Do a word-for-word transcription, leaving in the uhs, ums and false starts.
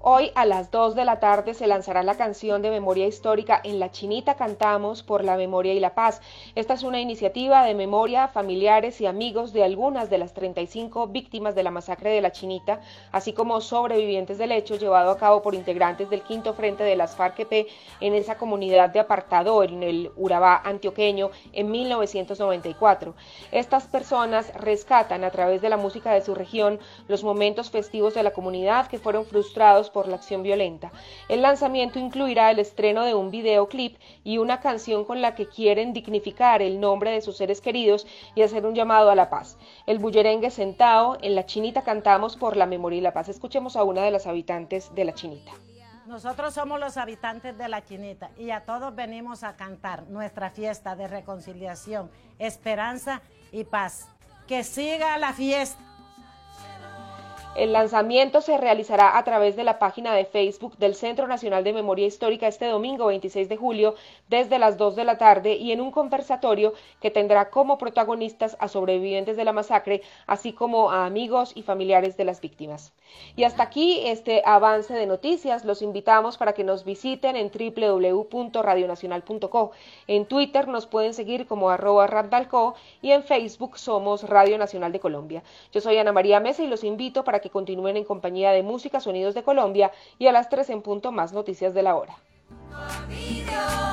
Hoy a las dos de la tarde se lanzará la canción de memoria histórica En la Chinita Cantamos por la Memoria y la Paz. Esta es una iniciativa de memoria a familiares y amigos de algunas de las treinta y cinco víctimas de la masacre de la Chinita, así como sobrevivientes del hecho, llevado a cabo por integrantes del quinto frente de las FARC-E P en esa comunidad de Apartadó, en el Urabá antioqueño, en mil novecientos noventa y cuatro. Estas personas rescatan a través de la música de su región los momentos festivos de la comunidad que fueron frustrados por la acción violenta. El lanzamiento incluirá el estreno de un videoclip y una canción con la que quieren dignificar el nombre de sus seres queridos y hacer un llamado a la paz. El bullerengue sentado, En la Chinita Cantamos por la Memoria y la Paz. Escuchemos a una de las habitantes de la Chinita. Nosotros somos los habitantes de la Chinita y a todos venimos a cantar nuestra fiesta de reconciliación, esperanza y paz. ¡Que siga la fiesta! El lanzamiento se realizará a través de la página de Facebook del Centro Nacional de Memoria Histórica este domingo veintiséis de julio desde las dos de la tarde y en un conversatorio que tendrá como protagonistas a sobrevivientes de la masacre, así como a amigos y familiares de las víctimas. Y hasta aquí este avance de noticias. Los invitamos para que nos visiten en doble u doble u doble u punto radio nacional punto co. En Twitter nos pueden seguir como arroba randalco y en Facebook somos Radio Nacional de Colombia. Yo soy Ana María Mesa y los invito para que continúen en compañía de Música Sonidos de Colombia y a las tres en punto más noticias de la hora.